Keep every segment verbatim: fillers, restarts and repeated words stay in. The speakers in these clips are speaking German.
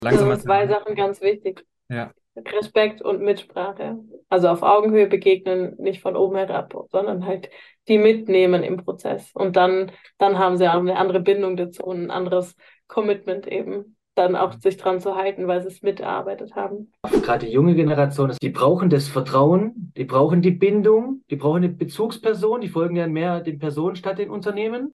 Langsam Also mal zwei sagen. Sachen ganz wichtig. Ja. Respekt und Mitsprache. Also auf Augenhöhe begegnen, nicht von oben herab, sondern halt die mitnehmen im Prozess. Und dann, dann haben sie auch eine andere Bindung dazu und ein anderes Commitment eben, dann auch sich dran zu halten, weil sie es mitgearbeitet haben. Gerade die junge Generation, die brauchen das Vertrauen, die brauchen die Bindung, die brauchen eine Bezugsperson, die folgen ja mehr den Personen statt den Unternehmen.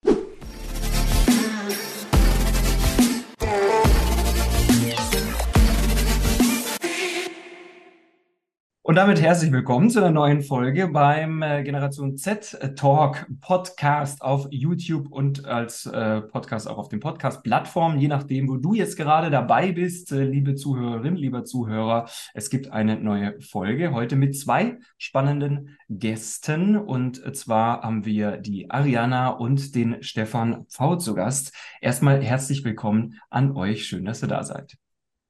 Und damit herzlich willkommen zu einer neuen Folge beim äh, Generation Z äh, Talk Podcast auf YouTube und als äh, Podcast auch auf den Podcast-Plattformen, je nachdem, wo du jetzt gerade dabei bist, äh, liebe Zuhörerin, lieber Zuhörer. Es gibt eine neue Folge heute mit zwei spannenden Gästen und zwar haben wir die Ariana und den Stefan Pfau zu Gast. Erstmal herzlich willkommen an euch. Schön, dass ihr da seid.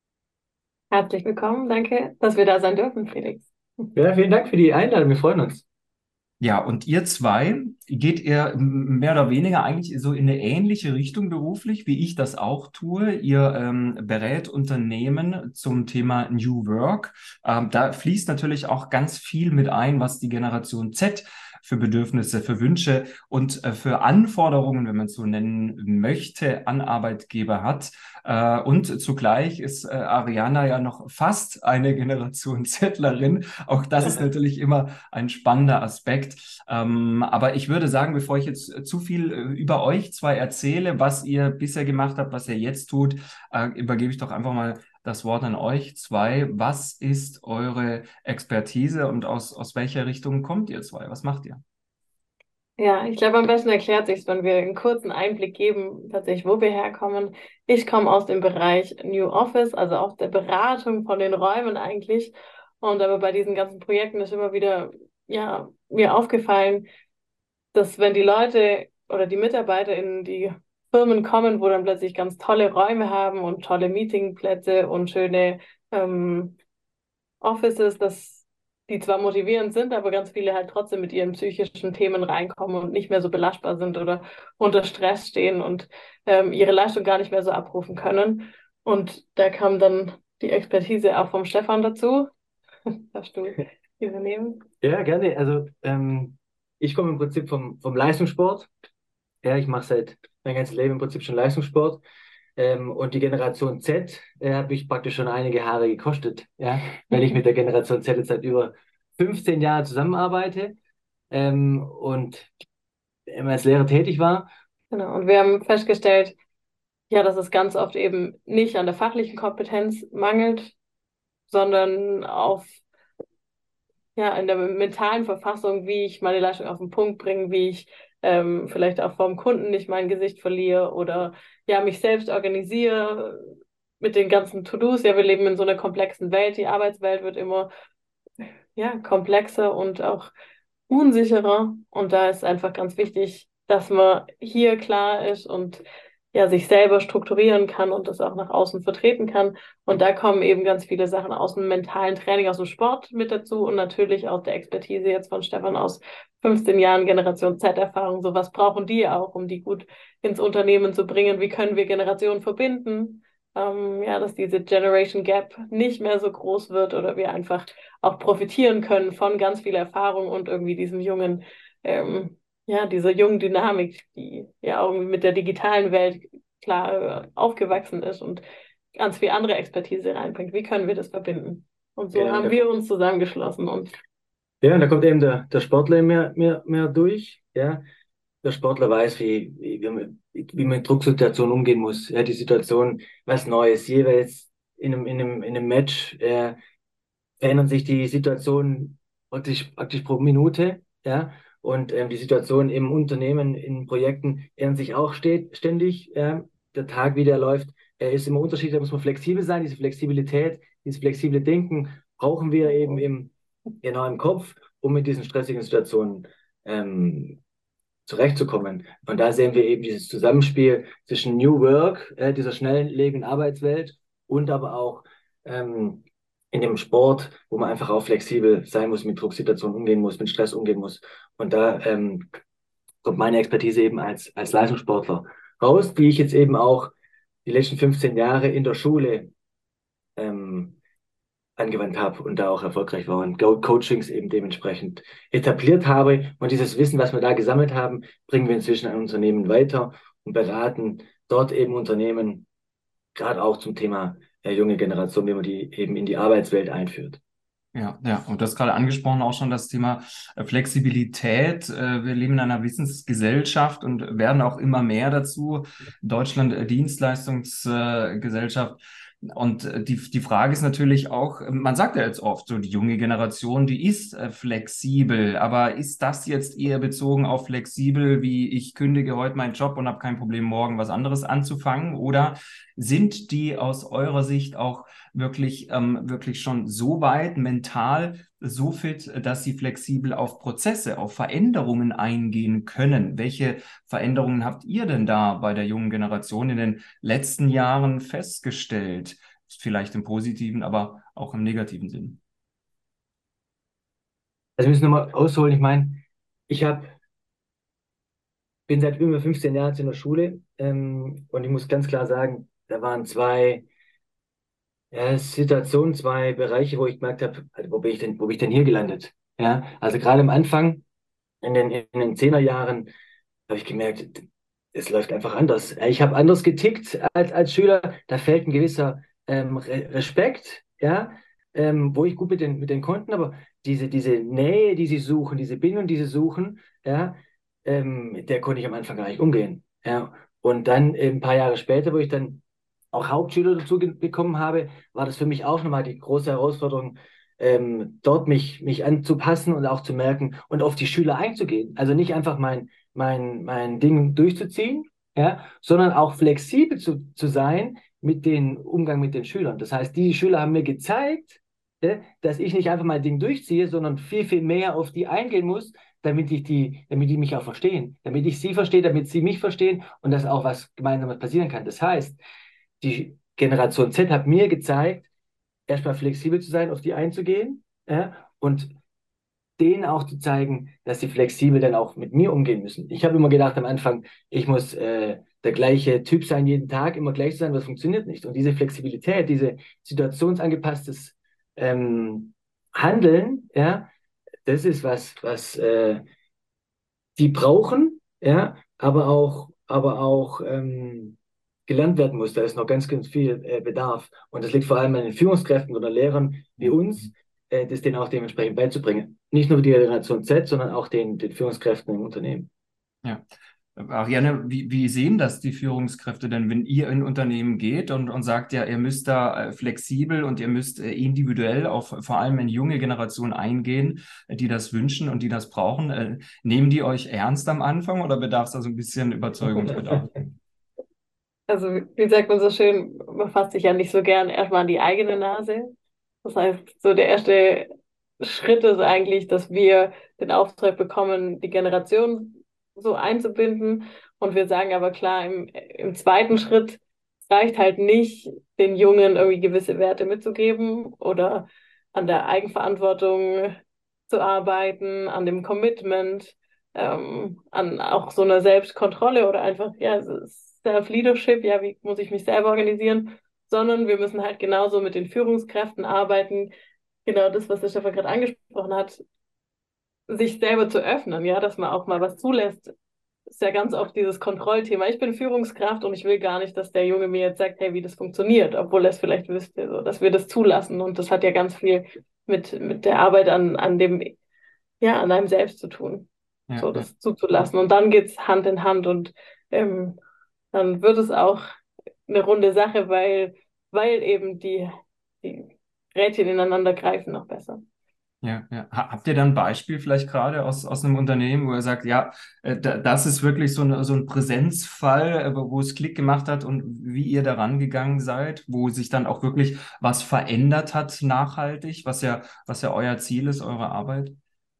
Herzlich willkommen. Danke, dass wir da sein dürfen, Felix. Ja, vielen Dank für die Einladung, wir freuen uns. Ja, und ihr zwei geht ihr mehr oder weniger eigentlich so in eine ähnliche Richtung beruflich, wie ich das auch tue. Ihr ähm, berät Unternehmen zum Thema New Work. Ähm, da fließt natürlich auch ganz viel mit ein, was die Generation Z für Bedürfnisse, für Wünsche und äh, für Anforderungen, wenn man es so nennen möchte, an Arbeitgeber hat. Äh, und zugleich ist äh, Ariana ja noch fast eine Generation Zettlerin. Auch das ist natürlich immer ein spannender Aspekt. Ähm, aber ich würde sagen, bevor ich jetzt äh, zu viel äh, über euch zwei erzähle, was ihr bisher gemacht habt, was ihr jetzt tut, äh, übergebe ich doch einfach mal das Wort an euch zwei. Was ist eure Expertise und aus, aus welcher Richtung kommt ihr zwei? Was macht ihr? Ja, ich glaube, am besten erklärt sich, wenn wir einen kurzen Einblick geben, tatsächlich, wo wir herkommen. Ich komme aus dem Bereich New Office, also auch der Beratung von den Räumen eigentlich. Und aber bei diesen ganzen Projekten ist immer wieder, ja, mir aufgefallen, dass wenn die Leute oder die Mitarbeiter in die Firmen kommen, wo dann plötzlich ganz tolle Räume haben und tolle Meetingplätze und schöne ähm, Offices, dass die zwar motivierend sind, aber ganz viele halt trotzdem mit ihren psychischen Themen reinkommen und nicht mehr so belastbar sind oder unter Stress stehen und ähm, ihre Leistung gar nicht mehr so abrufen können. Und da kam dann die Expertise auch vom Stefan dazu. Darfst du übernehmen? Ja, gerne. Also ähm, ich komme im Prinzip vom, vom Leistungssport. Ja, ich mache seit mein ganzes Leben im Prinzip schon Leistungssport. Ähm, und die Generation Z äh, hat mich praktisch schon einige Haare gekostet, ja, weil ich mit der Generation Z jetzt seit über fünfzehn Jahren zusammenarbeite ähm, und immer als Lehrer tätig war. Genau. Und wir haben festgestellt, ja, dass es ganz oft eben nicht an der fachlichen Kompetenz mangelt, sondern auf, ja, in der mentalen Verfassung, wie ich meine Leistung auf den Punkt bringe, wie ich ähm, vielleicht auch vom Kunden nicht mein Gesicht verliere oder ja, mich selbst organisiere mit den ganzen To-Dos. Ja, wir leben in so einer komplexen Welt. Die Arbeitswelt wird immer, ja, komplexer und auch unsicherer. Und da ist einfach ganz wichtig, dass man hier klar ist und ja, sich selber strukturieren kann und das auch nach außen vertreten kann. Und da kommen eben ganz viele Sachen aus dem mentalen Training, aus dem Sport mit dazu und natürlich auch der Expertise jetzt von Stefan aus fünfzehn Jahren Generation Z-Erfahrung. So was brauchen die auch, um die gut ins Unternehmen zu bringen? Wie können wir Generationen verbinden? Ähm, ja, dass diese Generation Gap nicht mehr so groß wird oder wir einfach auch profitieren können von ganz viel Erfahrung und irgendwie diesem jungen, ähm, ja, dieser jungen Dynamik, die ja auch mit der digitalen Welt klar äh, aufgewachsen ist und ganz viel andere Expertise reinbringt. Wie können wir das verbinden? Und so Genau, haben da, wir uns zusammengeschlossen und ja, und da kommt eben der, der Sportler mehr, mehr, mehr durch. Ja. Der Sportler weiß, wie, wie, wie man, wie man mit Drucksituationen umgehen muss. Ja, die Situation, was Neues. Jeweils in einem, in einem, in einem Match äh, verändern sich die Situationen praktisch, praktisch pro Minute. Ja, und ähm, die Situation im Unternehmen, in Projekten ändern sich auch steht, ständig. Ja. Der Tag, wie der läuft, er ist immer unterschiedlich. Da muss man flexibel sein. Diese Flexibilität, dieses flexible Denken brauchen wir eben im, genau im Kopf, um mit diesen stressigen Situationen ähm, zurechtzukommen. Und da sehen wir eben dieses Zusammenspiel zwischen New Work, äh, dieser schnelllebigen Arbeitswelt und aber auch ähm, in dem Sport, wo man einfach auch flexibel sein muss, mit Drucksituationen umgehen muss, mit Stress umgehen muss. Und da ähm, kommt meine Expertise eben als, als Leistungssportler raus, die ich jetzt eben auch die letzten fünfzehn Jahre in der Schule ähm, angewandt habe und da auch erfolgreich war und Go- Coachings eben dementsprechend etabliert habe. Und dieses Wissen, was wir da gesammelt haben, bringen wir inzwischen an Unternehmen weiter und beraten dort eben Unternehmen, gerade auch zum Thema äh, junge Generation, wie man die eben in die Arbeitswelt einführt. Ja, ja, und das gerade angesprochen auch schon das Thema äh, Flexibilität. Äh, Wir leben in einer Wissensgesellschaft und werden auch immer mehr dazu. Deutschland äh, Dienstleistungsgesellschaft. Und äh, die, die Frage ist natürlich auch, äh, man sagt ja jetzt oft, so die junge Generation, die ist äh, flexibel, aber ist das jetzt eher bezogen auf flexibel, wie ich kündige heute meinen Job und habe kein Problem, morgen was anderes anzufangen? Oder sind die aus eurer Sicht auch wirklich, ähm, wirklich schon so weit mental so fit, dass sie flexibel auf Prozesse, auf Veränderungen eingehen können? Welche Veränderungen habt ihr denn da bei der jungen Generation in den letzten Jahren festgestellt? Vielleicht im positiven, aber auch im negativen Sinn. Also wir müssen nochmal ausholen. Ich meine, ich hab, bin seit über fünfzehn Jahren in der Schule ähm, und ich muss ganz klar sagen, da waren zwei ja, Situationen, zwei Bereiche, wo ich gemerkt habe, also wo bin ich denn, wo bin ich denn hier gelandet? Ja, also gerade am Anfang, in den, in den Zehnerjahren, habe ich gemerkt, es läuft einfach anders. Ich habe anders getickt als, als Schüler. Da fehlt ein gewisser ähm, Re Respekt, ja, ähm, wo ich gut mit den, mit den konnten, aber diese, diese Nähe, die sie suchen, diese Bindung, die sie suchen, ja, ähm, mit der konnte ich am Anfang gar nicht umgehen. Ja. Und dann äh, ein paar Jahre später, wo ich dann auch Hauptschüler dazu ge- bekommen habe, war das für mich auch nochmal die große Herausforderung, ähm, dort mich, mich anzupassen und auch zu merken und auf die Schüler einzugehen. Also nicht einfach mein, mein, mein Ding durchzuziehen, ja, sondern auch flexibel zu, zu sein mit dem Umgang mit den Schülern. Das heißt, die Schüler haben mir gezeigt, ja, dass ich nicht einfach mein Ding durchziehe, sondern viel, viel mehr auf die eingehen muss, damit ich die, damit die mich auch verstehen, damit ich sie verstehe, damit sie mich verstehen und dass auch was Gemeinsames passieren kann. Das heißt, die Generation Z hat mir gezeigt, erstmal flexibel zu sein, auf die einzugehen, ja, und denen auch zu zeigen, dass sie flexibel dann auch mit mir umgehen müssen. Ich habe immer gedacht am Anfang, ich muss äh, der gleiche Typ sein, jeden Tag immer gleich sein, das funktioniert nicht. Und diese Flexibilität, diese situationsangepasste ähm, Handeln, ja, das ist was, was äh, die brauchen, ja, aber auch, aber auch ähm, gelernt werden muss. Da ist noch ganz, ganz viel äh, Bedarf. Und das liegt vor allem an den Führungskräften oder Lehrern wie uns, äh, das denen auch dementsprechend beizubringen. Nicht nur die Generation Z, sondern auch den, den Führungskräften im Unternehmen. Ja. Ariane, wie, wie sehen das die Führungskräfte denn, wenn ihr in ein Unternehmen geht und, und sagt, ja, ihr müsst da äh, flexibel und ihr müsst äh, individuell auf vor allem in junge Generationen eingehen, äh, die das wünschen und die das brauchen? Äh, nehmen die euch ernst am Anfang oder bedarf es da so ein bisschen Überzeugungsbedarf? Also, wie sagt man so schön, man fasst sich ja nicht so gern erstmal an die eigene Nase. Das heißt, so der erste Schritt ist eigentlich, dass wir den Auftrag bekommen, die Generation so einzubinden. Und wir sagen aber klar, im, im zweiten Schritt reicht halt nicht, den Jungen irgendwie gewisse Werte mitzugeben oder an der Eigenverantwortung zu arbeiten, an dem Commitment, ähm, an auch so einer Selbstkontrolle oder einfach, ja, Self-Leadership, ja, wie muss ich mich selber organisieren, sondern wir müssen halt genauso mit den Führungskräften arbeiten, genau das, was der Stefan gerade angesprochen hat, sich selber zu öffnen, ja, dass man auch mal was zulässt. Ist ja ganz oft dieses Kontrollthema. Ich bin Führungskraft und ich will gar nicht, dass der Junge mir jetzt sagt, hey, wie das funktioniert, obwohl er es vielleicht wüsste, so, dass wir das zulassen. Und das hat ja ganz viel mit, mit der Arbeit an, an dem, ja, an einem selbst zu tun, Ja, so ja. das zuzulassen. Und dann geht's Hand in Hand und ähm, dann wird es auch eine runde Sache, weil, weil eben die, die Rädchen ineinander greifen noch besser. Ja, ja. Ha- Habt ihr dann ein Beispiel vielleicht gerade aus, aus einem Unternehmen, wo ihr sagt, ja, äh, da- das ist wirklich so, eine, so ein Präsenzfall, äh, wo wo es Klick gemacht hat und wie ihr daran gegangen seid, wo sich dann auch wirklich was verändert hat nachhaltig, was ja, was ja euer Ziel ist, eure Arbeit?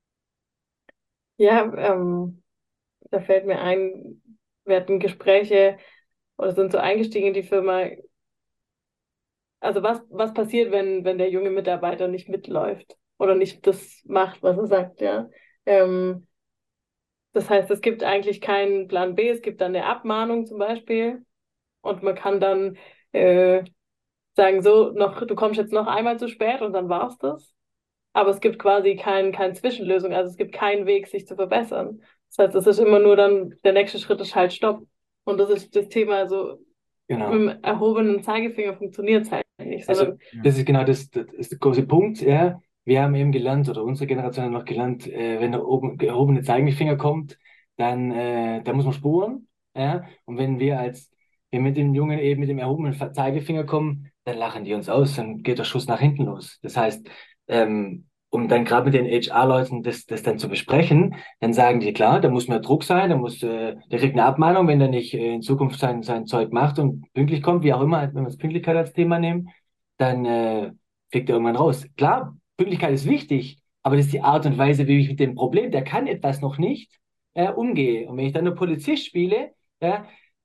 Ja, ähm, da fällt mir ein, wir hatten Gespräche oder sind so eingestiegen in die Firma. Also was, was passiert, wenn, wenn der junge Mitarbeiter nicht mitläuft oder nicht das macht, was er sagt, ja? Ähm, das heißt, es gibt eigentlich keinen Plan B, es gibt dann eine Abmahnung zum Beispiel und man kann dann äh, sagen so, noch, du kommst jetzt noch einmal zu spät und dann war's das. Aber es gibt quasi kein, keine Zwischenlösung, also es gibt keinen Weg, sich zu verbessern. Das heißt, es ist immer nur dann, der nächste Schritt ist halt Stopp. Und das ist das Thema, also mit Genau. dem erhobenen Zeigefinger funktioniert es halt nicht, Also sondern das ist genau das, das ist der große Punkt. Ja. Wir haben eben gelernt, oder unsere Generation hat noch gelernt, äh, wenn der oben, gehobene Zeigefinger kommt, dann äh, da muss man spuren. Ja. Und wenn wir als wir mit den Jungen eben mit dem erhobenen Fa- Zeigefinger kommen, dann lachen die uns aus, dann geht der Schuss nach hinten los. Das heißt, ähm, um dann gerade mit den H R-Leuten das, das dann zu besprechen, dann sagen die, klar, da muss mehr Druck sein, da muss, äh, der kriegt eine Abmahnung, wenn der nicht äh, in Zukunft sein, sein Zeug macht und pünktlich kommt, wie auch immer, wenn wir das Pünktlichkeit als Thema nehmen, dann äh, fliegt er irgendwann raus. Klar, Pünktlichkeit ist wichtig, aber das ist die Art und Weise, wie ich mit dem Problem, der kann etwas noch nicht, äh, umgehe. Und wenn ich dann nur Polizist spiele, ja,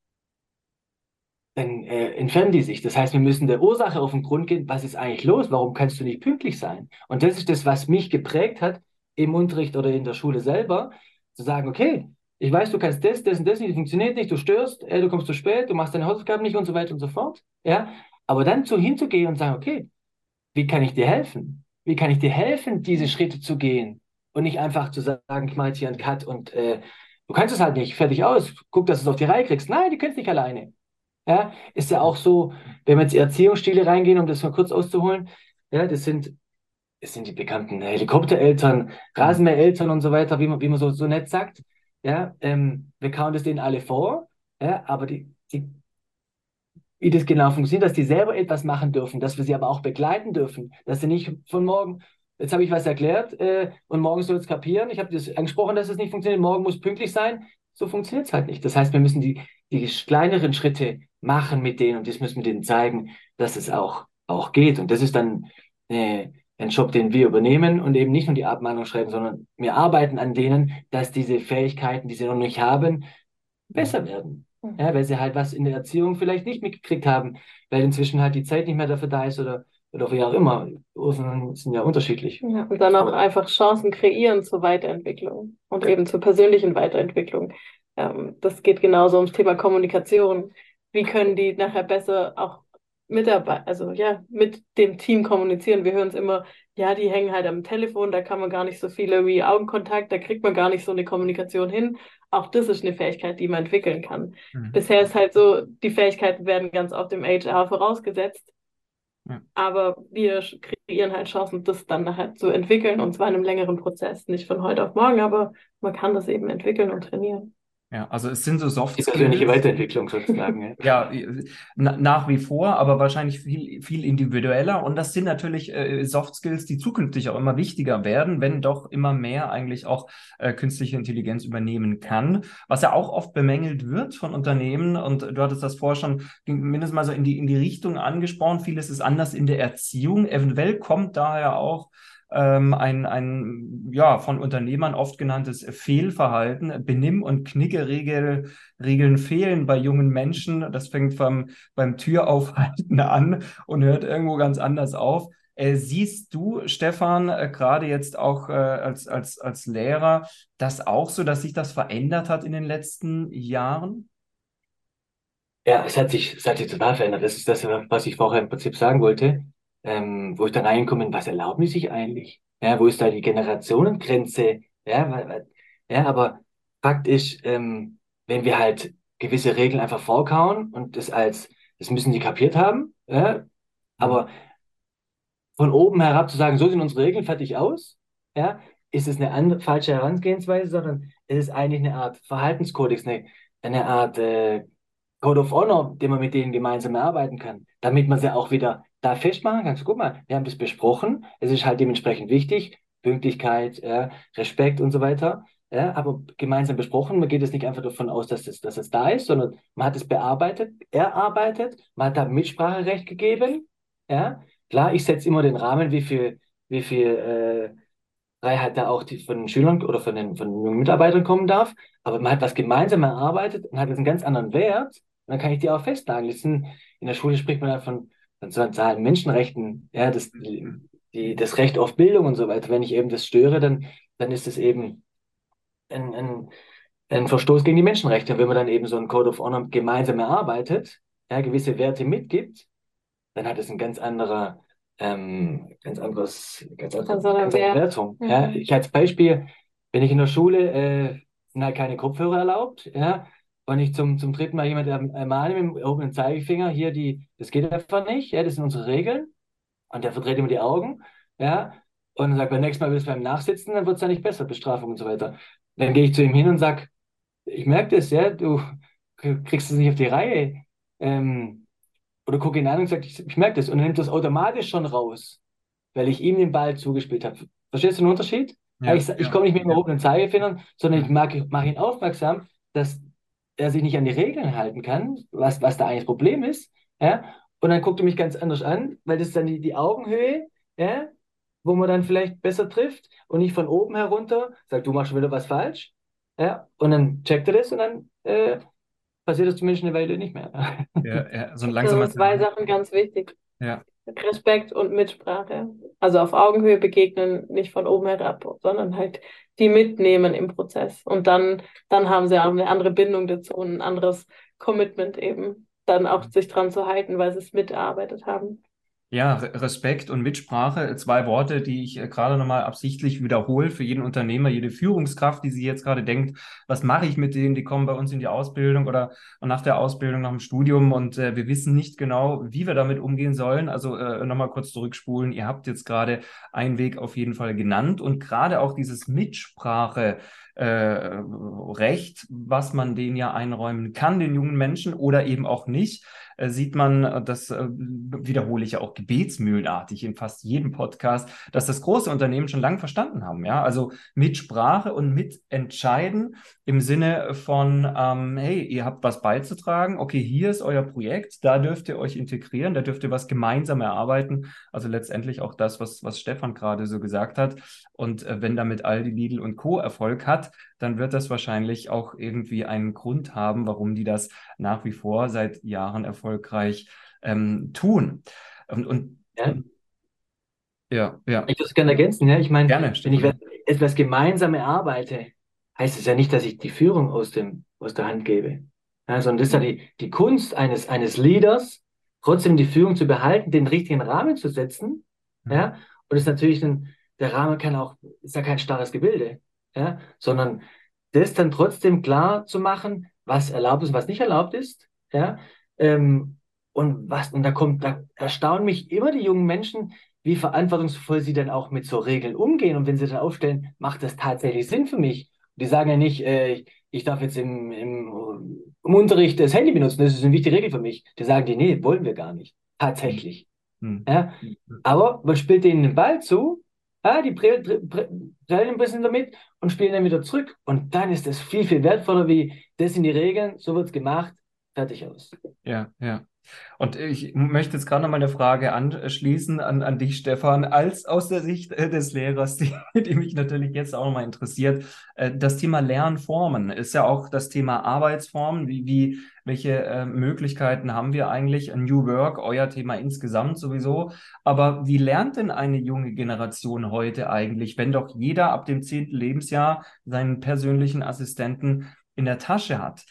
dann äh, entfernen die sich. Das heißt, wir müssen der Ursache auf den Grund gehen, was ist eigentlich los? Warum kannst du nicht pünktlich sein? Und das ist das, was mich geprägt hat im Unterricht oder in der Schule selber, zu sagen, okay, ich weiß, du kannst das, das und das nicht, das funktioniert nicht, du störst, äh, du kommst zu spät, du machst deine Hausaufgaben nicht und so weiter und so fort. Ja? Aber dann so hinzugehen und sagen, okay, wie kann ich dir helfen? Wie kann ich dir helfen, diese Schritte zu gehen? Und nicht einfach zu sagen, ich mache jetzt hier einen Cut und äh, du kannst es halt nicht, fertig aus, guck, dass du es auf die Reihe kriegst. Nein, die können es nicht alleine. Ja, ist ja auch so, wenn wir jetzt in Erziehungsstile reingehen, um das mal kurz auszuholen, ja, das sind, das sind die bekannten Helikoptereltern, Rasenmähereltern und so weiter, wie man, wie man so, so nett sagt. Ja, ähm, wir kauen das denen alle vor, ja, aber die, die, wie das genau funktioniert, dass die selber etwas machen dürfen, dass wir sie aber auch begleiten dürfen, dass sie nicht von morgen, jetzt habe ich was erklärt äh, und morgen soll es kapieren, ich habe das angesprochen, dass es nicht funktioniert, morgen muss pünktlich sein, so funktioniert es halt nicht. Das heißt, wir müssen die, die kleineren Schritte machen mit denen und das müssen wir denen zeigen, dass es auch, auch geht. Und das ist dann äh, ein Job, den wir übernehmen und eben nicht nur die Abmahnung schreiben, sondern wir arbeiten an denen, dass diese Fähigkeiten, die sie noch nicht haben, besser werden. Ja, weil sie halt was in der Erziehung vielleicht nicht mitgekriegt haben, weil inzwischen halt die Zeit nicht mehr dafür da ist oder, oder wie auch immer. Ursachen sind ja unterschiedlich. ja, und dann auch Aber einfach Chancen kreieren zur Weiterentwicklung und eben zur persönlichen Weiterentwicklung. Ähm, das geht genauso ums Thema Kommunikation. Wie können die nachher besser auch Mitarbeiter, also ja, mit dem Team kommunizieren? Wir hören es immer, ja, die hängen halt am Telefon, da kann man gar nicht so viel irgendwie Augenkontakt, da kriegt man gar nicht so eine Kommunikation hin. Auch das ist eine Fähigkeit, die man entwickeln kann. Mhm. Bisher ist halt so, die Fähigkeiten werden ganz oft im H R vorausgesetzt. Ja. Aber wir sch- kreieren halt Chancen, das dann nachher zu entwickeln, und zwar in einem längeren Prozess. Nicht von heute auf morgen, aber man kann das eben entwickeln und trainieren. Ja, also es sind so Soft die persönliche Skills. Weiterentwicklung sozusagen. Ja, Ja. na, nach wie vor, aber wahrscheinlich viel, viel individueller. Und das sind natürlich äh, Soft Skills, die zukünftig auch immer wichtiger werden, wenn doch immer mehr eigentlich auch äh, künstliche Intelligenz übernehmen kann. Was ja auch oft bemängelt wird von Unternehmen. Und du hattest das vorher schon mindestens mal so in die, in die Richtung angesprochen. Vieles ist anders in der Erziehung. Eventuell kommt daher auch ähm, ein, ein ja, von Unternehmern oft genanntes Fehlverhalten. Benimm- und Knickeregeln Regeln fehlen bei jungen Menschen. Das fängt vom, beim Türaufhalten an und hört irgendwo ganz anders auf. Äh, siehst du, Stefan, äh, gerade jetzt auch äh, als, als, als Lehrer, das auch so, dass sich das verändert hat in den letzten Jahren? Ja, es hat sich, es hat sich total verändert. Das ist das, was ich vorher im Prinzip sagen wollte, ähm, wo ich dann reinkomme, was erlauben die sich eigentlich? Ja, wo ist da die Generationengrenze? Ja, weil, weil, ja, aber Fakt ist, ähm, wenn wir halt gewisse Regeln einfach vorkauen und das als, das müssen die kapiert haben, ja, Mhm. aber von oben herab zu sagen, so sind unsere Regeln, fertig aus, ja, ist es eine andere, falsche Herangehensweise, sondern es ist eigentlich eine Art Verhaltenskodex, eine, eine Art äh, Code of Honor, den man mit denen gemeinsam erarbeiten kann, damit man sie auch wieder da festmachen kann. So, guck mal, wir haben das besprochen, es ist halt dementsprechend wichtig, Pünktlichkeit, ja, Respekt und so weiter, ja, aber gemeinsam besprochen, man geht jetzt nicht einfach davon aus, dass es, dass es da ist, sondern man hat es bearbeitet, erarbeitet, man hat da Mitspracherecht gegeben, ja. Klar, ich setze immer den Rahmen, wie viel, wie viel äh, Freiheit da auch die, von den Schülern oder von den, von den jungen Mitarbeitern kommen darf. Aber man hat was gemeinsam erarbeitet und hat jetzt einen ganz anderen Wert. Und dann kann ich die auch festnageln. Das sind, in der Schule spricht man dann von, von sozialen Menschenrechten, ja, das, die, die- das Recht auf Bildung und so weiter. Wenn ich eben das störe, dann, dann ist es eben ein, ein, ein Verstoß gegen die Menschenrechte. Und wenn man dann eben so einen Code of Honor gemeinsam erarbeitet, ja, gewisse Werte mitgibt, dann hat es ein ganz anderer, ähm, ganz anderes, ganz andere, Ganz anderer ganz andere Wert. Wertung. Ja? Mhm. Ich als Beispiel, wenn ich in der Schule, äh, sind halt keine Kopfhörer erlaubt, ja, und ich zum, zum dritten Mal jemand ermahne mit dem erhobenen Zeigefinger, hier, die, das geht einfach nicht, ja, das sind unsere Regeln, und der verdreht immer die Augen, ja, und dann sagt, beim nächsten Mal willst du beim Nachsitzen, dann wird es ja nicht besser, Bestrafung und so weiter. Dann gehe ich zu ihm hin und sage, ich merke das, ja, du kriegst es nicht auf die Reihe. Ähm, oder gucke ihn an und sagt, ich, ich merke das. Und er nimmt das automatisch schon raus, weil ich ihm den Ball zugespielt habe. Verstehst du den Unterschied? Ja, Ja, ich, ich ja, komme nicht mit dem ja. erhobenen Zeigefingern, sondern ich Mhm. mache mach ihn aufmerksam, dass er sich nicht an die Regeln halten kann, was, was da eigentlich das Problem ist. Ja? Und dann guckt er mich ganz anders an, weil das ist dann die, die Augenhöhe, ja? Wo man dann vielleicht besser trifft und nicht von oben herunter sagt, du machst schon wieder was falsch. Ja? Und dann checkt er das und dann äh, passiert das zumindest eine Weile nicht mehr. Ja, ja, so ein Das langsamer sind zwei Heran. Sachen ganz wichtig. Ja. Respekt und Mitsprache. Also auf Augenhöhe begegnen, nicht von oben herab, sondern halt die mitnehmen im Prozess. Und dann, dann haben sie auch eine andere Bindung dazu und ein anderes Commitment eben, dann auch sich dran zu halten, weil sie es mitgearbeitet haben. Ja, Re- Respekt und Mitsprache, äh, zwei Worte, die ich äh, gerade nochmal absichtlich wiederhole für jeden Unternehmer, jede Führungskraft, die sich jetzt gerade denkt, was mache ich mit denen, die kommen bei uns in die Ausbildung oder nach der Ausbildung, nach dem Studium und äh, wir wissen nicht genau, wie wir damit umgehen sollen. Also äh, nochmal kurz zurückspulen. Ihr habt jetzt gerade einen Weg auf jeden Fall genannt und gerade auch dieses Mitsprache. Äh, Recht, was man denen ja einräumen kann, den jungen Menschen oder eben auch nicht, äh, sieht man, äh, das äh, wiederhole ich ja auch gebetsmühlenartig in fast jedem Podcast, dass das große Unternehmen schon lange verstanden haben. Ja, also mit Sprache und mit Entscheiden im Sinne von, ähm, hey, ihr habt was beizutragen, okay, hier ist euer Projekt, da dürft ihr euch integrieren, da dürft ihr was gemeinsam erarbeiten. Also letztendlich auch das, was, was Stefan gerade so gesagt hat. Und äh, wenn damit Aldi, Lidl und Co. Erfolg hat, dann wird das wahrscheinlich auch irgendwie einen Grund haben, warum die das nach wie vor seit Jahren erfolgreich ähm, tun. Und, und, Ja? und ja, ja, Ich würde es gerne ergänzen. Ja? Ich meine, gerne, wenn ich Stefan. Ja. etwas gemeinsam erarbeite, heißt es ja nicht, dass ich die Führung aus dem, aus der Hand gebe. Ja, sondern das ist ja die, die Kunst eines, eines Leaders, trotzdem die Führung zu behalten, den richtigen Rahmen zu setzen. Hm. Ja? Und das ist natürlich ein, der Rahmen kann auch, ist ja kein starres Gebilde, ja? Sondern das dann trotzdem klar zu machen, was erlaubt ist und was nicht erlaubt ist. Ja? Ähm, und was, und da kommt, da erstaunen mich immer die jungen Menschen, wie verantwortungsvoll sie dann auch mit so Regeln umgehen. Und wenn sie dann aufstellen, macht das tatsächlich Sinn für mich? Die sagen ja nicht, äh, ich, ich darf jetzt im, im, im Unterricht das Handy benutzen, das ist eine wichtige Regel für mich. Die sagen die, nee, wollen wir gar nicht. Hm. Tatsächlich. Hm. Ja? Aber man spielt denen den Ball zu, ja, die prellen prell, prell, prell ein bisschen damit und spielen dann wieder zurück. Und dann ist das viel, viel wertvoller wie, das sind die Regeln, so wird's gemacht, fertig aus. Ja, ja. Und ich möchte jetzt gerade noch mal eine Frage anschließen an, an dich, Stefan, als aus der Sicht äh, des Lehrers, die, die mich natürlich jetzt auch noch mal interessiert. Äh, das Thema Lernformen ist ja auch das Thema Arbeitsformen. Wie, wie, welche äh, Möglichkeiten haben wir eigentlich? New Work, euer Thema insgesamt sowieso. Aber wie lernt denn eine junge Generation heute eigentlich, wenn doch jeder ab dem zehnten Lebensjahr seinen persönlichen Assistenten in der Tasche hat?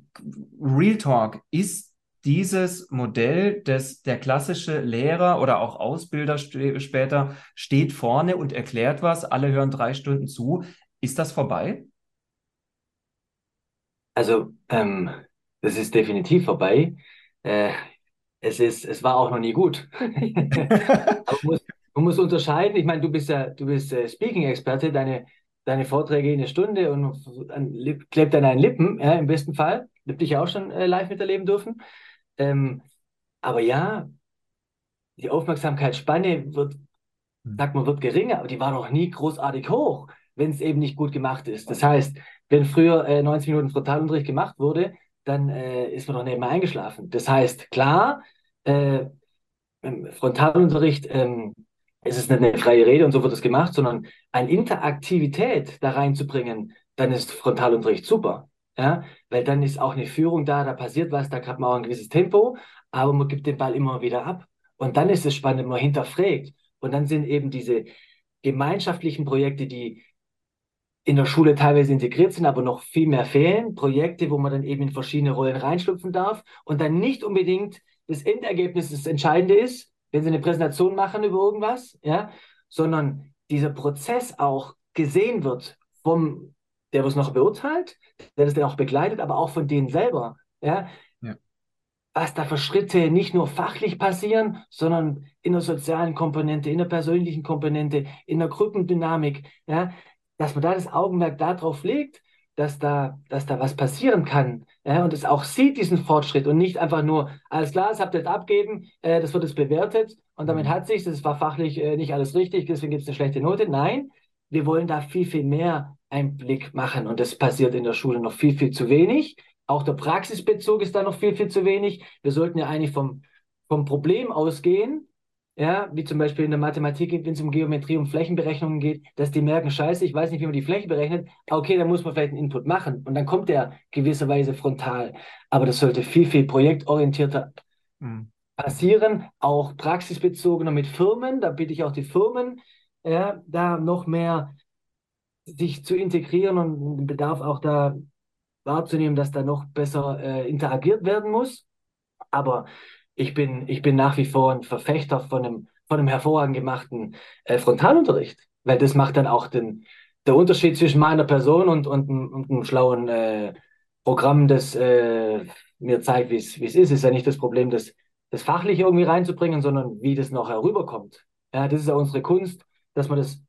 Real Talk, ist dieses Modell, des, der klassische Lehrer oder auch Ausbilder st später steht vorne und erklärt was, alle hören drei Stunden zu. Ist das vorbei? Also, ähm, das ist definitiv vorbei. Äh, es ist, es war auch noch nie gut. Aber man muss, man muss unterscheiden. Ich meine, du bist ja, du bist äh, Speaking-Experte, deine, deine Vorträge in eine Stunde und an, Lip- klebt an deinen Lippen, ja, im besten Fall. Hab dich ja auch schon äh, live miterleben dürfen. Ähm, aber ja, die Aufmerksamkeitsspanne wird, sagt man, wird geringer, aber die war noch nie großartig hoch, wenn es eben nicht gut gemacht ist. Das heißt, wenn früher äh, neunzig Minuten Frontalunterricht gemacht wurde, dann äh, ist man doch nebenbei eingeschlafen. Das heißt, klar, äh, im Frontalunterricht ähm, ist es nicht eine freie Rede und so wird es gemacht, sondern eine Interaktivität da reinzubringen, dann ist Frontalunterricht super. Ja? Weil dann ist auch eine Führung da, da passiert was, da hat man auch ein gewisses Tempo, aber man gibt den Ball immer wieder ab. Und dann ist es spannend, man hinterfragt. Und dann sind eben diese gemeinschaftlichen Projekte, die in der Schule teilweise integriert sind, aber noch viel mehr fehlen. Projekte, wo man dann eben in verschiedene Rollen reinschlüpfen darf und dann nicht unbedingt das Endergebnis das Entscheidende ist, wenn sie eine Präsentation machen über irgendwas, ja, sondern dieser Prozess auch gesehen wird vom, der was noch beurteilt, der das dann auch begleitet, aber auch von denen selber, ja, Ja. was da für Schritte nicht nur fachlich passieren, sondern in der sozialen Komponente, in der persönlichen Komponente, in der Gruppendynamik, ja, dass man da das Augenmerk darauf legt, dass da, dass da was passieren kann, ja, und es auch sieht, diesen Fortschritt und nicht einfach nur, alles klar, das habt ihr jetzt abgeben, äh, das wird jetzt bewertet und damit Mhm. hat sich, das war fachlich äh, nicht alles richtig, deswegen gibt es eine schlechte Note. Nein, wir wollen da viel, viel mehr Einblick machen und das passiert in der Schule noch viel, viel zu wenig. Auch der Praxisbezug ist da noch viel, viel zu wenig. Wir sollten ja eigentlich vom, vom Problem ausgehen, ja, wie zum Beispiel in der Mathematik, wenn es um Geometrie, um Flächenberechnungen geht, dass die merken, scheiße, ich weiß nicht, wie man die Fläche berechnet. Okay, dann muss man vielleicht einen Input machen und dann kommt der gewisserweise frontal. Aber das sollte viel, viel projektorientierter Mhm. passieren, auch praxisbezogener mit Firmen. Da bitte ich auch die Firmen, ja, da noch mehr sich zu integrieren und den Bedarf auch da wahrzunehmen, dass da noch besser äh, interagiert werden muss. Aber ich bin, ich bin nach wie vor ein Verfechter von einem, von einem hervorragend gemachten äh, Frontalunterricht, weil das macht dann auch den, der Unterschied zwischen meiner Person und, und, einem- und einem schlauen äh, Programm, das äh, mir zeigt, wie es wie es ist. Ist ja nicht das Problem, das, das fachlich irgendwie reinzubringen, sondern wie das noch herüberkommt. Ja, das ist ja unsere Kunst, dass man das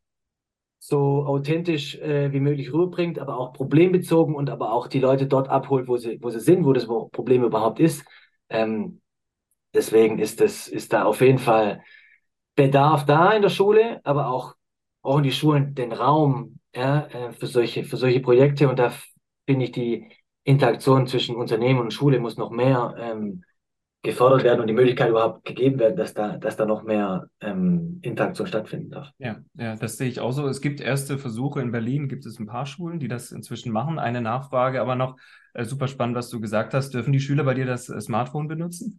so authentisch äh, wie möglich rüberbringt, aber auch problembezogen und aber auch die Leute dort abholt, wo sie, wo sie sind, wo das Problem überhaupt ist. Ähm, deswegen ist das, ist da auf jeden Fall Bedarf da in der Schule, aber auch brauchen die Schulen den Raum, ja, äh, für solche, für solche Projekte. Und da finde ich, die Interaktion zwischen Unternehmen und Schule muss noch mehr ähm, gefördert werden und die Möglichkeit überhaupt gegeben werden, dass da, dass da noch mehr ähm, Interaktion stattfinden darf. Ja, ja, das sehe ich auch so. Es gibt erste Versuche in Berlin, gibt es ein paar Schulen, die das inzwischen machen. Eine Nachfrage, aber noch äh, super spannend, was du gesagt hast. Dürfen die Schüler bei dir das äh, Smartphone benutzen?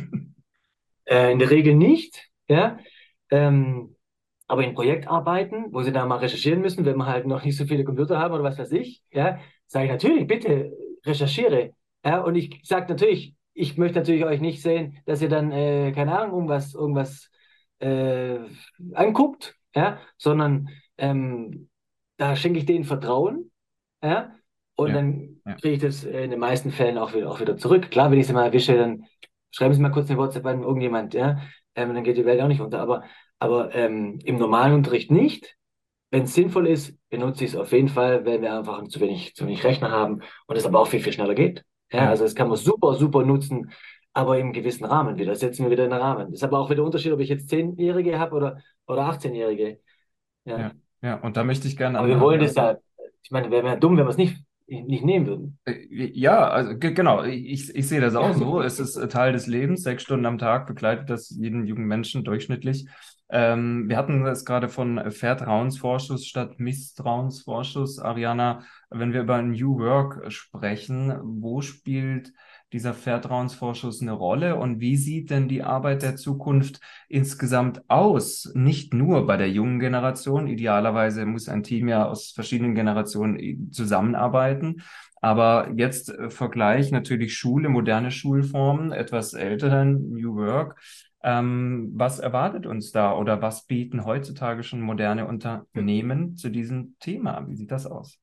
Äh, in der Regel nicht, ja. Ähm, aber in Projektarbeiten, wo sie da mal recherchieren müssen, wenn wir halt noch nicht so viele Computer haben oder was weiß ich, ja, sage ich natürlich, bitte recherchiere. Ja, und ich sage natürlich, ich möchte natürlich euch nicht sehen, dass ihr dann, äh, keine Ahnung, irgendwas, irgendwas äh, anguckt, ja, sondern ähm, da schenke ich denen Vertrauen, ja, und Ja, dann ja, kriege ich das in den meisten Fällen auch wieder, auch wieder zurück. Klar, wenn ich sie mal erwische, dann schreiben Sie mal kurz eine WhatsApp an irgendjemand, ja, ähm, dann geht die Welt auch nicht unter. Aber, aber ähm, im normalen Unterricht nicht. Wenn es sinnvoll ist, benutze ich es auf jeden Fall, wenn wir einfach zu wenig, zu wenig Rechner haben und es aber auch viel, viel schneller geht. Ja, ja. also das kann man super, super nutzen, aber im gewissen Rahmen wieder. Setzen wir wieder in den Rahmen. Das ist aber auch wieder ein Unterschied, ob ich jetzt Zehnjährige habe oder, oder achtzehnjährige. Ja. Ja, ja, und da möchte ich gerne Aber wir an, wollen an das ja, ich meine, wäre wär dumm, wenn wir es nicht, nicht nehmen würden. Äh, Ja, also ge- genau, ich, ich sehe das auch so. Es ist äh, Teil des Lebens. Sechs Stunden am Tag begleitet das jeden jungen Menschen durchschnittlich. Ähm, wir hatten es gerade von Vertrauensvorschuss statt Misstrauensvorschuss. Ariana, wenn wir über New Work sprechen, wo spielt dieser Vertrauensvorschuss eine Rolle und wie sieht denn die Arbeit der Zukunft insgesamt aus? Nicht nur bei der jungen Generation. Idealerweise muss ein Team ja aus verschiedenen Generationen äh, zusammenarbeiten. Aber jetzt äh, Vergleich natürlich Schule, moderne Schulformen, etwas älteren New Work. Ähm, was erwartet uns da oder was bieten heutzutage schon moderne Unternehmen zu diesem Thema? Wie sieht das aus?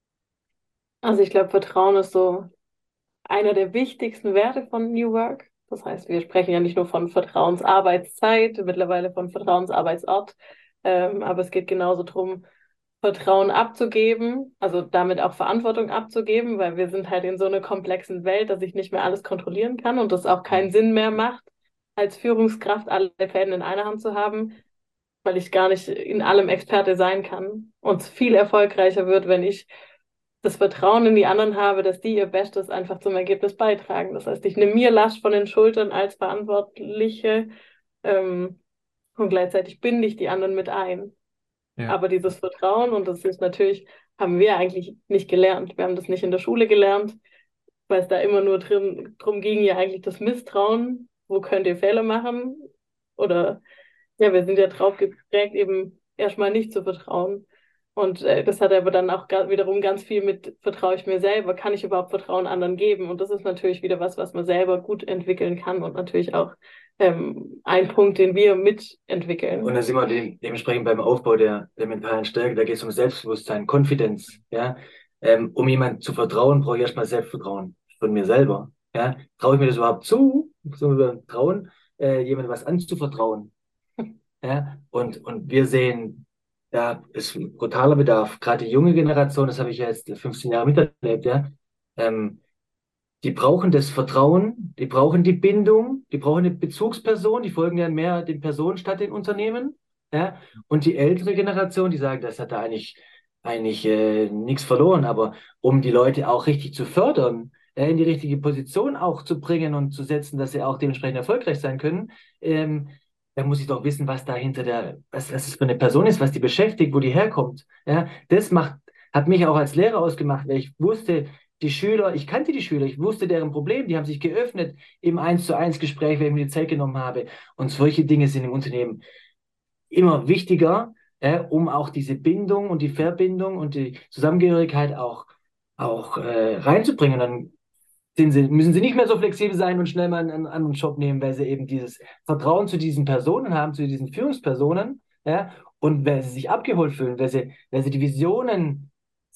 Also ich glaube, Vertrauen ist so einer der wichtigsten Werte von New Work. Das heißt, wir sprechen ja nicht nur von Vertrauensarbeitszeit, mittlerweile von Vertrauensarbeitsort, ähm, aber es geht genauso darum, Vertrauen abzugeben, also damit auch Verantwortung abzugeben, weil wir sind halt in so einer komplexen Welt, dass ich nicht mehr alles kontrollieren kann und das auch keinen Sinn mehr macht, als Führungskraft alle Fäden in einer Hand zu haben, weil ich gar nicht in allem Experte sein kann und es viel erfolgreicher wird, wenn ich das Vertrauen in die anderen habe, dass die ihr Bestes einfach zum Ergebnis beitragen. Das heißt, ich nehme mir Last von den Schultern als Verantwortliche, ähm, und gleichzeitig binde ich die anderen mit ein. Ja, Aber dieses Vertrauen, und das ist natürlich, haben wir eigentlich nicht gelernt. Wir haben das nicht in der Schule gelernt, weil es da immer nur drin, drum ging, ja eigentlich das Misstrauen. Wo könnt ihr Fehler machen? Oder ja, wir sind ja drauf geprägt, eben erstmal nicht zu vertrauen. Und äh, das hat aber dann auch ga- wiederum ganz viel mit, vertraue ich mir selber, kann ich überhaupt Vertrauen anderen geben? Und das ist natürlich wieder was, was man selber gut entwickeln kann und natürlich auch ähm, ein Punkt, den wir mitentwickeln. Und dann sind wir dem, dementsprechend beim Aufbau der, der mentalen Stärke, da geht es um Selbstbewusstsein, Konfidenz, ja. Ähm, um jemand zu vertrauen, brauche ich erstmal Selbstvertrauen von mir selber, ja. Traue ich mir das überhaupt zu, so wir trauen, äh, jemandem was anzuvertrauen, ja. Und, und wir sehen, da ist ein brutaler Bedarf, gerade die junge Generation, das habe ich ja jetzt fünfzehn Jahre miterlebt, ja. Ähm, Die brauchen das Vertrauen, die brauchen die Bindung, die brauchen eine Bezugsperson, die folgen ja mehr den Personen statt den Unternehmen. Ja? Und die ältere Generation, die sagen, das hat da eigentlich, eigentlich äh, nichts verloren, aber um die Leute auch richtig zu fördern, äh, in die richtige Position auch zu bringen und zu setzen, dass sie auch dementsprechend erfolgreich sein können, ähm, da muss ich doch wissen, was da hinter der, was, was es für eine Person ist, was die beschäftigt, wo die herkommt. Ja? Das macht, hat mich auch als Lehrer ausgemacht, weil ich wusste, die Schüler, ich kannte die Schüler, ich wusste deren Problem, die haben sich geöffnet im Eins zu eins Gespräch, wenn ich mir die Zeit genommen habe. Und solche Dinge sind im Unternehmen immer wichtiger, äh, um auch diese Bindung und die Verbindung und die Zusammengehörigkeit auch, auch äh, reinzubringen. Dann sind sie, müssen sie nicht mehr so flexibel sein und schnell mal einen, einen anderen Job nehmen, weil sie eben dieses Vertrauen zu diesen Personen haben, zu diesen Führungspersonen, ja, und weil sie sich abgeholt fühlen, weil sie, weil sie die Visionen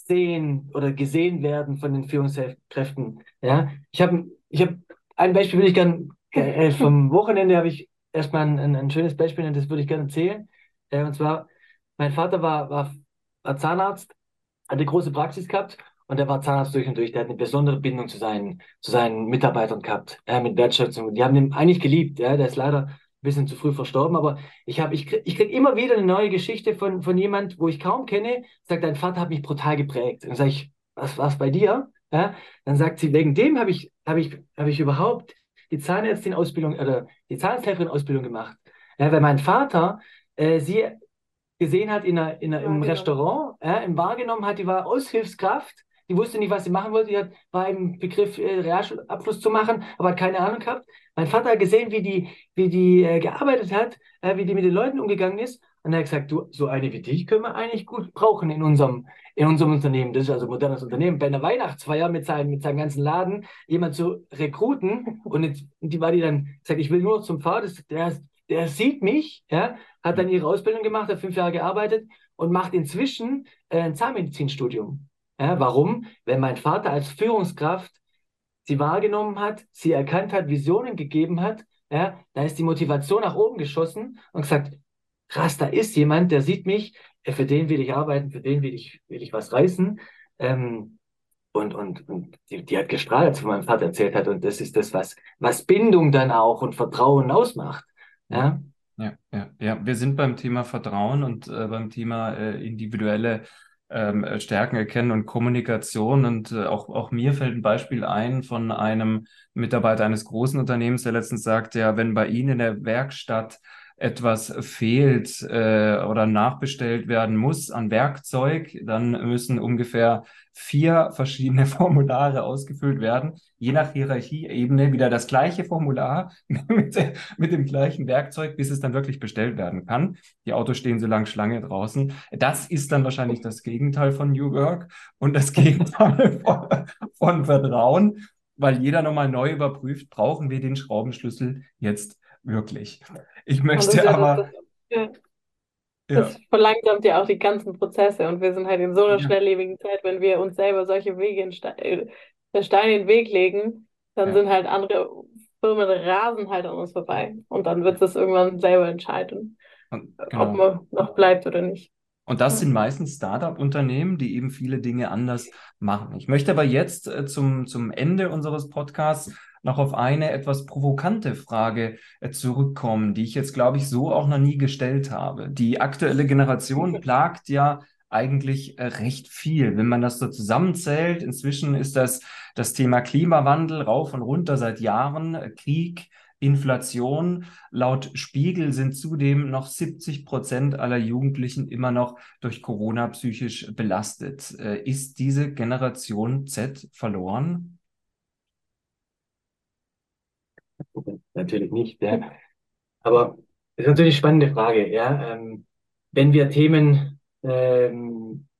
sehen oder gesehen werden von den Führungskräften. Ja. Ich habe ich hab, ein Beispiel würde ich gerne, äh, vom Wochenende habe ich erstmal ein, ein, ein schönes Beispiel und das würde ich gerne erzählen. Äh, und zwar, mein Vater war, war, war Zahnarzt, hat eine große Praxis gehabt und der war Zahnarzt durch und durch. Der hat eine besondere Bindung zu seinen, zu seinen Mitarbeitern gehabt, äh, mit Wertschätzung. Die haben ihn eigentlich geliebt. Ja. Der ist leider ein bisschen zu früh verstorben, aber ich habe, ich krieg, ich krieg immer wieder eine neue Geschichte von, von jemand, wo ich kaum kenne, sagt, dein Vater hat mich brutal geprägt. Und dann sage ich, was war's bei dir? Ja. Dann sagt sie, wegen dem habe ich, habe ich, habe ich überhaupt die Zahnärztin-Ausbildung oder die Zahnarzthelferin-Ausbildung gemacht. Ja, weil mein Vater äh, sie gesehen hat in einer, in einer, im Wahrgenommen. Restaurant, äh, im wahrgenommen hat, die war Aushilfskraft, die wusste nicht, was sie machen wollte, die hat, war im Begriff, äh, Realschulabschluss zu machen, aber hat keine Ahnung gehabt. Mein Vater hat gesehen, wie die, wie die äh, gearbeitet hat, äh, wie die mit den Leuten umgegangen ist. Und er hat gesagt, du, so eine wie dich können wir eigentlich gut brauchen in unserem, in unserem Unternehmen. Das ist also ein modernes Unternehmen. Bei einer Weihnachtsfeier mit seinem, mit seinem ganzen Laden jemand zu rekruten und jetzt, die war die dann gesagt, ich will nur noch zum Pfarrer, das, der, der sieht mich, ja, hat dann ihre Ausbildung gemacht, hat fünf Jahre gearbeitet und macht inzwischen äh, ein Zahnmedizinstudium. Ja, warum? Weil mein Vater als Führungskraft sie wahrgenommen hat, sie erkannt hat, Visionen gegeben hat, ja, da ist die Motivation nach oben geschossen und gesagt, krass, da ist jemand, der sieht mich, äh, für den will ich arbeiten, für den will ich, will ich was reißen. Ähm, und und, und die, die hat gestrahlt, als von meinem Vater erzählt hat. Und das ist das, was, was Bindung dann auch und Vertrauen ausmacht. Ja, Ja. ja, ja, ja. Wir sind beim Thema Vertrauen und äh, beim Thema äh, individuelle ähm, äh, Stärken erkennen und Kommunikation. Und äh, auch, auch mir fällt ein Beispiel ein von einem Mitarbeiter eines großen Unternehmens, der letztens sagte, ja, wenn bei Ihnen in der Werkstatt etwas fehlt äh, oder nachbestellt werden muss an Werkzeug, dann müssen ungefähr vier verschiedene Formulare ausgefüllt werden, je nach Hierarchieebene wieder das gleiche Formular mit, mit dem gleichen Werkzeug, bis es dann wirklich bestellt werden kann. Die Autos stehen so lange Schlange draußen. Das ist dann wahrscheinlich das Gegenteil von New Work und das Gegenteil von, von Vertrauen, weil jeder nochmal neu überprüft, brauchen wir den Schraubenschlüssel jetzt wirklich. Ich Und das ist möchte ja das, das, aber, ja, ja, das verlangsamt ja auch die ganzen Prozesse. Und wir sind halt in so einer ja, schnelllebigen Zeit, wenn wir uns selber solche Wege in Ste äh, Steine in den Weg legen, dann ja, sind halt andere Firmen rasen halt an uns vorbei. Und dann wird es irgendwann selber entscheiden, und, ob genau. man noch bleibt oder nicht. Und das Ja. sind meistens Startup-Unternehmen, die eben viele Dinge anders machen. Ich möchte aber jetzt äh, zum, zum Ende unseres Podcasts noch auf eine etwas provokante Frage äh, zurückkommen, die ich jetzt, glaube ich, so auch noch nie gestellt habe. Die aktuelle Generation plagt ja eigentlich äh, recht viel. Wenn man das so zusammenzählt, inzwischen ist das das Thema Klimawandel rauf und runter seit Jahren, äh, Krieg, Inflation. Laut Spiegel sind zudem noch siebzig Prozent aller Jugendlichen immer noch durch Corona psychisch belastet. Äh, ist diese Generation Z verloren? Natürlich nicht, ja. Aber das ist natürlich eine spannende Frage, ja. Ähm, wenn wir Themen ähm,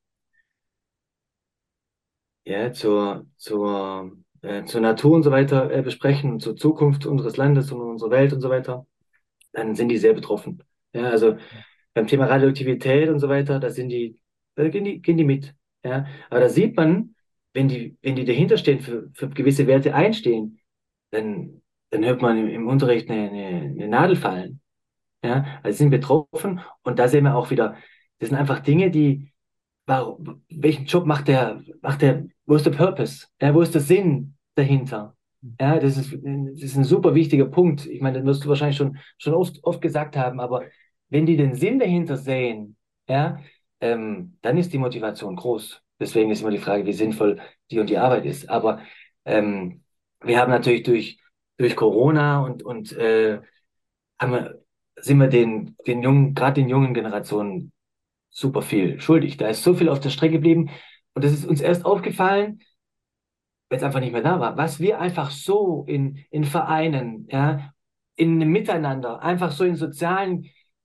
ja, zur, zur, äh, zur Natur und so weiter äh, besprechen, zur Zukunft unseres Landes und unserer Welt und so weiter, dann sind die sehr betroffen. Ja, also beim Thema Radioaktivität und so weiter, da sind die, da gehen die, gehen die mit. Ja, aber da sieht man, wenn die, wenn die dahinter stehen, für, für gewisse Werte einstehen, dann, dann hört man im, im Unterricht eine, eine, eine Nadel fallen. Ja, also sie sind betroffen und da sehen wir auch wieder, das sind einfach Dinge, die, warum, welchen Job macht der, macht der, wo ist der Purpose? Ja, wo ist der Sinn dahinter? Ja, das ist, das ist ein super wichtiger Punkt. Ich meine, das wirst du wahrscheinlich schon, schon oft, oft gesagt haben, aber wenn die den Sinn dahinter sehen, ja, ähm, dann ist die Motivation groß. Deswegen ist immer die Frage, wie sinnvoll die und die Arbeit ist. Aber ähm, wir haben natürlich durch, durch Corona und, und äh, haben wir, sind wir den, den jungen, gerade den jungen Generationen super viel schuldig. Da ist so viel auf der Strecke geblieben. Und das ist uns erst aufgefallen, wenn es einfach nicht mehr da war. Was wir einfach so in, in Vereinen, ja, in einem Miteinander, einfach so in sozialen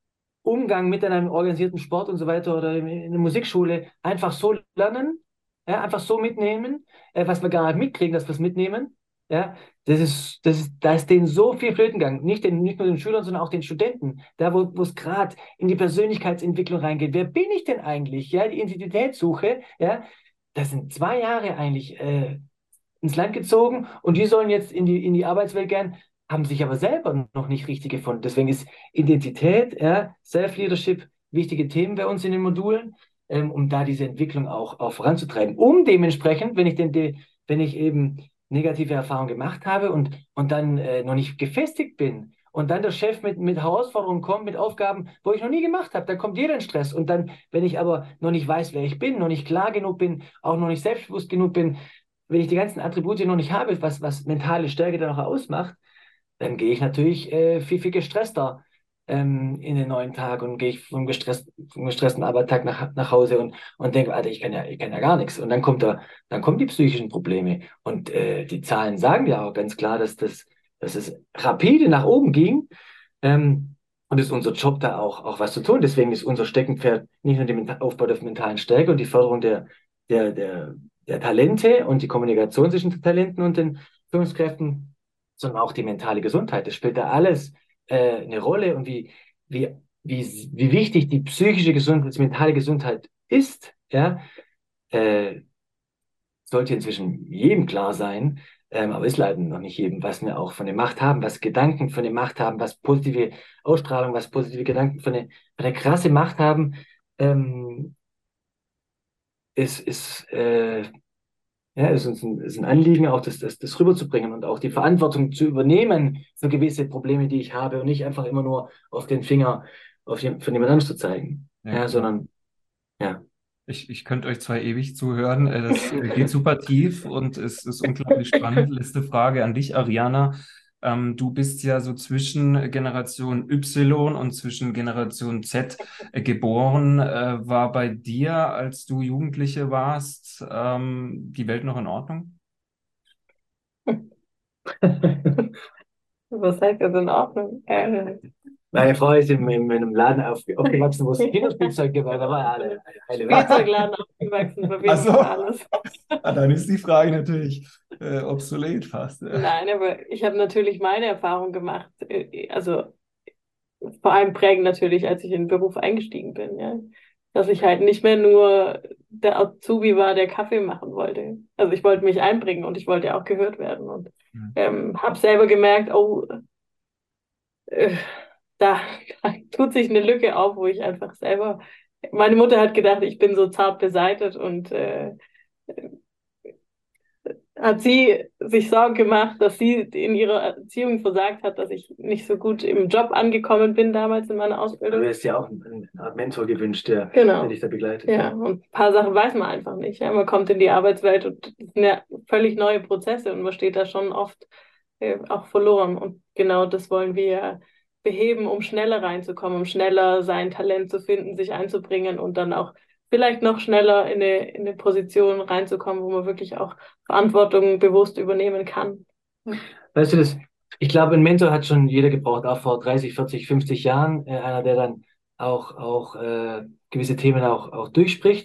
Umgang miteinander, im organisierten Sport und so weiter oder in, in der Musikschule, einfach so lernen, ja, einfach so mitnehmen, äh, was wir gar nicht mitkriegen, dass wir es mitnehmen. Ja, das ist, das ist, da ist denen so viel flöten gegangen. Nicht, den, nicht nur den Schülern, sondern auch den Studenten. Da, wo wo es gerade in die Persönlichkeitsentwicklung reingeht. Wer bin ich denn eigentlich? Ja, die Identitätssuche, ja, das sind zwei Jahre eigentlich äh, ins Land gezogen und die sollen jetzt in die, in die Arbeitswelt gern, haben sich aber selber noch nicht richtig gefunden. Deswegen ist Identität, ja, Self-Leadership wichtige Themen bei uns in den Modulen, ähm, um da diese Entwicklung auch, auch voranzutreiben. Um dementsprechend, wenn ich, den, de, wenn ich eben negative Erfahrungen gemacht habe und, und dann äh, noch nicht gefestigt bin und dann der Chef mit, mit Herausforderungen kommt, mit Aufgaben, wo ich noch nie gemacht habe, dann kommt jeder in Stress. Und dann, wenn ich aber noch nicht weiß, wer ich bin, noch nicht klar genug bin, auch noch nicht selbstbewusst genug bin, wenn ich die ganzen Attribute noch nicht habe, was, was mentale Stärke dann auch ausmacht, dann gehe ich natürlich äh, viel, viel gestresster ähm, in den neuen Tag und gehe ich vom, gestresst, vom gestressten Arbeitstag nach, nach Hause und, und denke, Alter, ich kann ja, ich kann ja gar nichts. Und dann kommt da, dann kommen die psychischen Probleme. Und äh, die Zahlen sagen ja auch ganz klar, dass das, dass es rapide nach oben ging. Ähm, und es ist unser Job, da auch, auch was zu tun. Deswegen ist unser Steckenpferd nicht nur der Aufbau der mentalen Stärke und die Förderung der, der, der, der Talente und die Kommunikation zwischen den Talenten und den Führungskräften, sondern auch die mentale Gesundheit. Das spielt da alles äh, eine Rolle und wie, wie, wie, wie wichtig die psychische Gesundheit, die mentale Gesundheit ist, ja, äh, sollte inzwischen jedem klar sein, ähm, aber ist leider noch nicht jedem, was wir auch von der Macht haben, was Gedanken von der Macht haben, was positive Ausstrahlung, was positive Gedanken von der, von der krasse Macht haben, ähm, ist, ist äh, ja, es ist uns ein, ist ein Anliegen, auch das, das, das rüberzubringen und auch die Verantwortung zu übernehmen für gewisse Probleme, die ich habe und nicht einfach immer nur auf den Finger auf den, von jemand anderes zu zeigen, Ja, ja, klar. sondern, ja. Ich, ich könnte euch zwei ewig zuhören. Äh, Das äh, geht super tief und es ist unglaublich spannend. Letzte Frage an dich, Ariana. Ähm, du bist ja so zwischen Generation Y und zwischen Generation Z äh, geboren. Äh, war bei dir, als du Jugendliche warst, ähm, die Welt noch in Ordnung? Was heißt das in Ordnung? Äh, Meine Frau ist in, in, in einem Laden auf, aufgewachsen, wo es Kinderspielzeug gibt, da war ja alle, alle Welt. Spielzeugladen aufgewachsen, Ach verbindet so. alles. Ah, dann ist die Frage natürlich äh, obsolet fast. Ja. Nein, aber ich habe natürlich meine Erfahrung gemacht. äh, Also vor allem prägend natürlich, als ich in den Beruf eingestiegen bin, ja. Dass ich halt nicht mehr nur der Azubi war, der Kaffee machen wollte. Also ich wollte mich einbringen und ich wollte ja auch gehört werden. Und Hm. ähm, habe selber gemerkt, oh, äh, da, da tut sich eine Lücke auf, wo ich einfach selber. Meine Mutter hat gedacht, ich bin so zart beseitet und äh, hat sie sich Sorgen gemacht, dass sie in ihrer Erziehung versagt hat, dass ich nicht so gut im Job angekommen bin damals in meiner Du Ausbildung. hast ja auch einen, eine Art Mentor gewünscht, der, der Genau. dich da begleitet. Ja, und ein paar Sachen weiß man einfach nicht. Ja. Man kommt in die Arbeitswelt und es sind ja völlig neue Prozesse und man steht da schon oft äh, auch verloren. Und genau das wollen wir beheben, um schneller reinzukommen, um schneller sein Talent zu finden, sich einzubringen und dann auch vielleicht noch schneller in eine, in eine Position reinzukommen, wo man wirklich auch Verantwortung bewusst übernehmen kann. Weißt du das? Ich glaube, ein Mentor hat schon jeder gebraucht, auch vor dreißig, vierzig, fünfzig Jahren. Äh, einer, der dann auch, auch äh, gewisse Themen auch, auch durchspricht.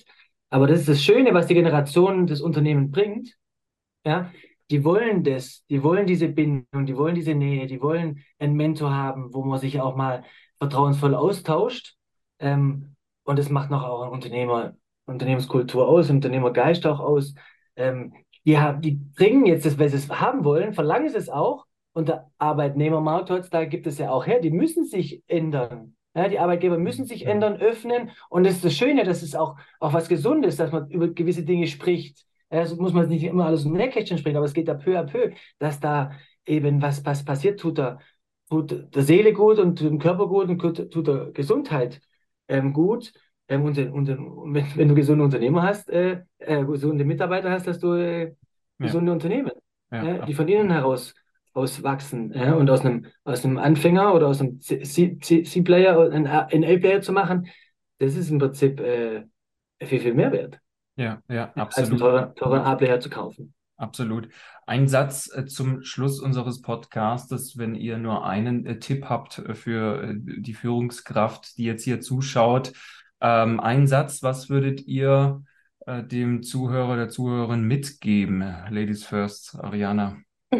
Aber das ist das Schöne, was die Generation des Unternehmens bringt. Ja, die wollen das, die wollen diese Bindung, die wollen diese Nähe, die wollen einen Mentor haben, wo man sich auch mal vertrauensvoll austauscht. Ähm, und das macht noch auch ein Unternehmer, Unternehmenskultur aus, Unternehmergeist auch aus. Ähm, die, haben, die bringen jetzt das, wenn sie es haben wollen, verlangen sie es auch. Und der Arbeitnehmermarkt heutzutage gibt es ja auch her, die müssen sich ändern. Ja, die Arbeitgeber müssen sich ändern, öffnen. Und das ist das Schöne, das ist auch, auch was Gesundes, dass man über gewisse Dinge spricht. Ja, so muss man nicht immer alles im Nähkästchen springen, aber es geht da peu à peu, dass da eben was, was passiert, tut der, tut der Seele gut und tut dem Körper gut und tut, tut der Gesundheit ähm, gut. Ähm, und, den- und, den- und wenn, wenn du gesunde Unternehmer hast, äh, äh, gesunde Mitarbeiter hast, hast du äh, Ja, gesunde Unternehmen, ja, ja, die von absolut. innen heraus auswachsen. Ja, und aus einem, aus einem Anfänger oder aus einem C- C- C- C-Player einen N A-Player zu machen, das ist im Prinzip äh, viel, viel mehr wert, Ja, ja, als einen absolut. teuren, teuren A-Player zu kaufen. Absolut. Ein Satz äh, zum Schluss unseres Podcastes, wenn ihr nur einen äh, Tipp habt äh, für äh, die Führungskraft, die jetzt hier zuschaut. Ähm, ein Satz, was würdet ihr äh, dem Zuhörer, der Zuhörerin mitgeben? Ladies first, Ariana.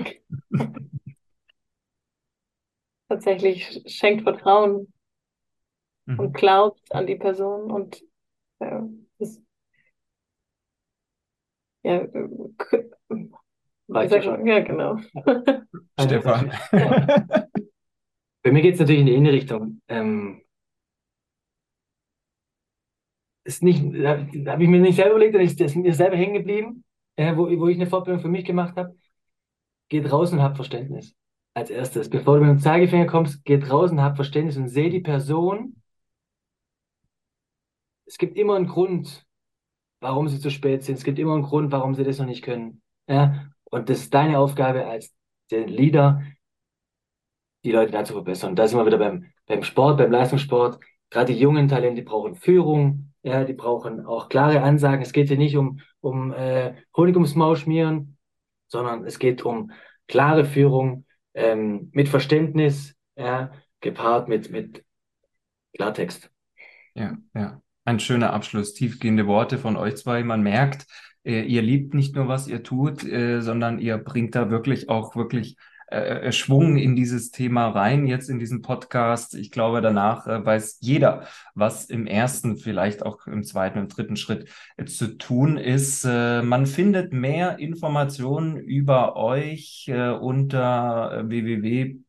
Tatsächlich schenkt Vertrauen und Mhm. glaubt an die Person und äh, ist, ja, äh, k- ich Reicht ja sag schon. schon, ja, genau. Also, das, Stefan. ja. Bei mir geht es natürlich in die eine Richtung. Ähm, ist nicht, da, da habe ich mir nicht selber überlegt, da ist das mir selber hängen geblieben, äh, wo, wo ich eine Fortbildung für mich gemacht habe. Geht raus und habt Verständnis. Als erstes. Bevor du mit dem Zeigefinger kommst, geht raus und habt Verständnis und seh die Person. Es gibt immer einen Grund, warum sie zu spät sind. Es gibt immer einen Grund, warum sie das noch nicht können. Ja? Und das ist deine Aufgabe als der Leader, die Leute da zu verbessern. Da sind wir wieder beim, beim Sport, beim Leistungssport. Gerade die jungen Talente, die brauchen Führung, ja, die brauchen auch klare Ansagen. Es geht hier nicht um, um äh, Honig ums Maul schmieren, sondern es geht um klare Führung ähm, mit Verständnis, ja, gepaart mit, mit Klartext. Ja, ja. Ein schöner Abschluss. Tiefgehende Worte von euch zwei. Man merkt, äh, ihr liebt nicht nur, was ihr tut, äh, sondern ihr bringt da wirklich auch wirklich äh, äh, Schwung in dieses Thema rein, jetzt in diesen Podcast. Ich glaube, danach äh, weiß jeder, was im ersten, vielleicht auch im zweiten und dritten Schritt äh, zu tun ist. Äh, man findet mehr Informationen über euch äh, unter w w w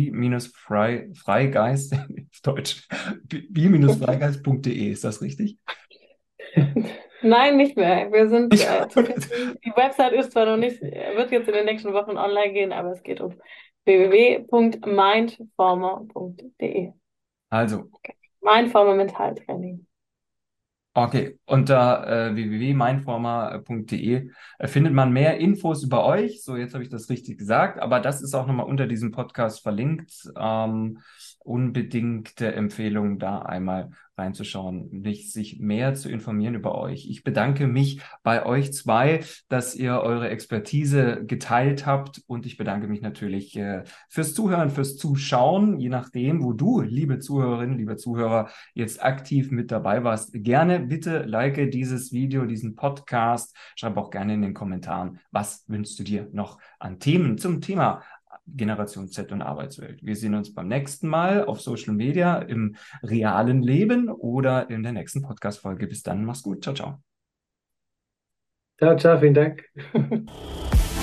bi-freigeist, auf Deutsch, bi-freigeist punkt de, ist das richtig? Nein, nicht mehr. Wir sind Ich, äh, zu finden. Die Website ist zwar noch nicht, wird jetzt in den nächsten Wochen online gehen, aber es geht um w w w punkt mindformer punkt de. also, Mindformer Mentaltraining. okay, unter äh, w w w punkt mindformer punkt de äh, findet man mehr Infos über euch. So, jetzt habe ich das richtig gesagt, aber das ist auch nochmal unter diesem Podcast verlinkt. Ähm, unbedingte Empfehlung, da einmal reinzuschauen, nicht sich mehr zu informieren über euch. Ich bedanke mich bei euch zwei, dass ihr eure Expertise geteilt habt und ich bedanke mich natürlich äh, fürs Zuhören, fürs Zuschauen, je nachdem, wo du, liebe Zuhörerinnen, liebe Zuhörer, jetzt aktiv mit dabei warst. Gerne bitte like dieses Video, diesen Podcast. Schreib auch gerne in den Kommentaren, was wünschst du dir noch an Themen zum Thema Generation Z und Arbeitswelt. Wir sehen uns beim nächsten Mal auf Social Media, im realen Leben oder in der nächsten Podcast-Folge. Bis dann, mach's gut. Ciao, ciao. Ciao, ciao, vielen Dank.